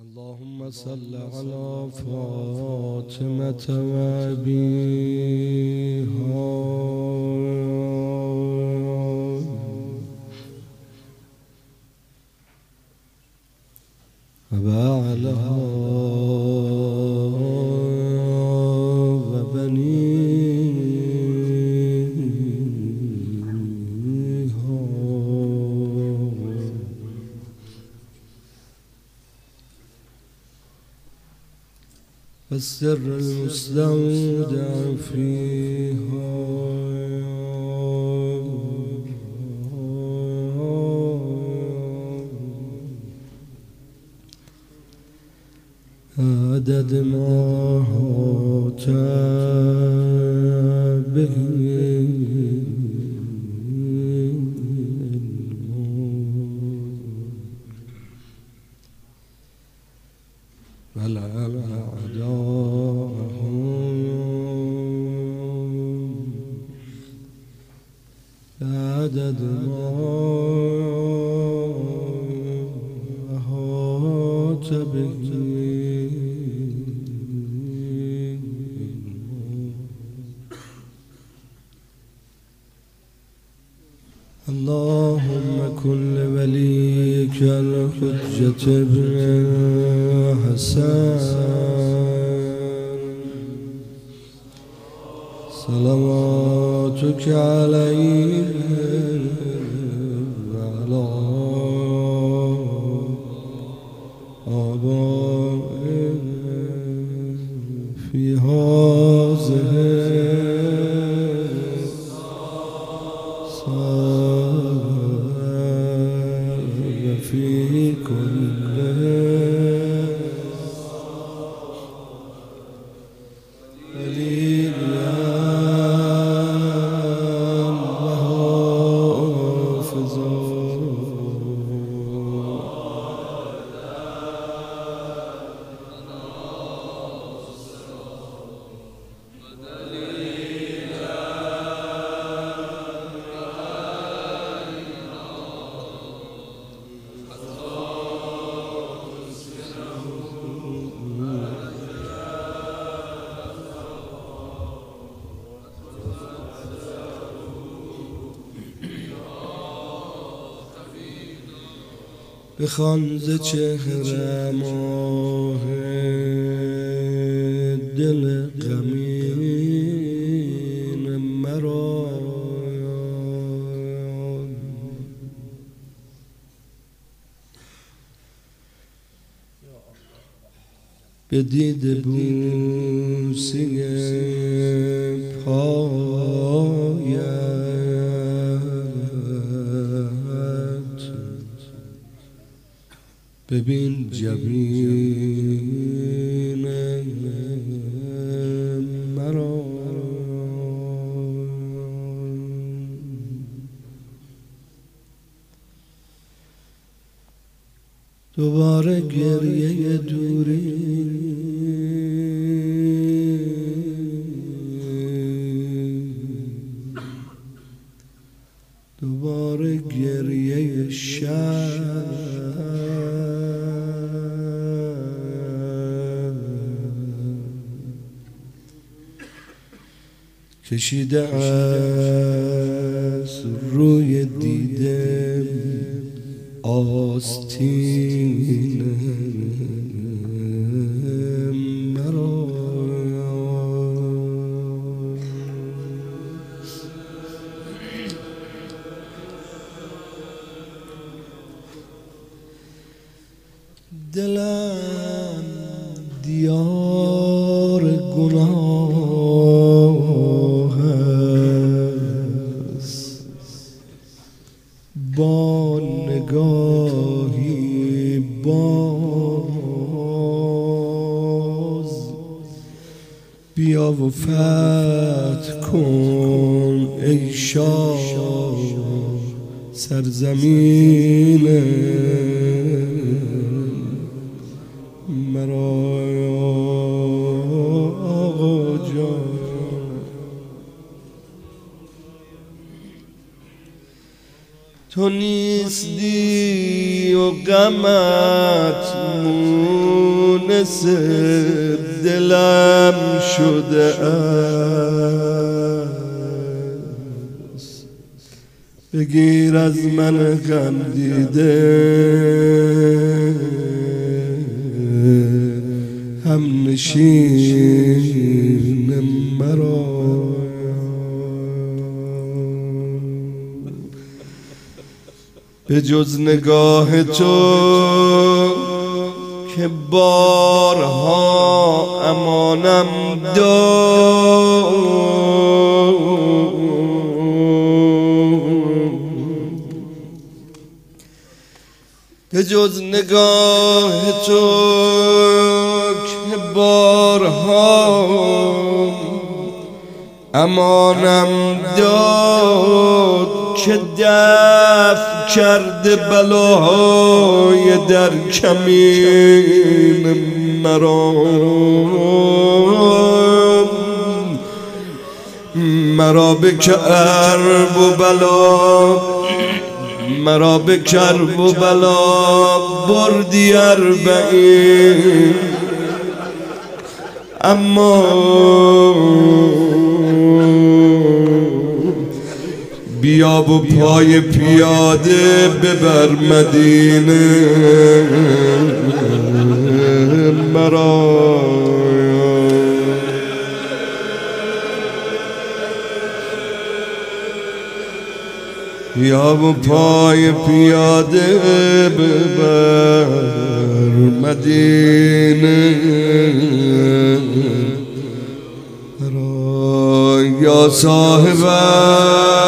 اللهم صل على فاطمة وأبيها وبعلها وبنيها والسر المستودع فيها عدد ما هات به عدد ما أحاط به اللهم كن لوليك الحجة بن حسن صلواتك عليه وعلى آبائه في هذه وفي كل بخوان ز چهره ماه دل غمین مرا به دید بوسی پایت ببین جبین مرا دوباره گریه دوری دوباره گریه شب کشیده از روی دیده آستین مرا دلم دیار گناه است با نگاهی باز بیا و فتح کن ای شاه سرزمین مرا آقا جان تو نیستی و غمت مونس دلم شده است. بگیر از من غم دیده هم نشین مرا. به جز نگاه تو که بارها امانم داد، به جز نگاه تو که بارها امانم داد، که دفع کرده بلاهای در کمین مرا. مرا به کرب و بلا، مرا به کرب و بلا بردی اربعین، اما بیا و پای پیاده ببر مدینه مرا. بیا و پای پیاده ببر مدینه مرا. یا صاحب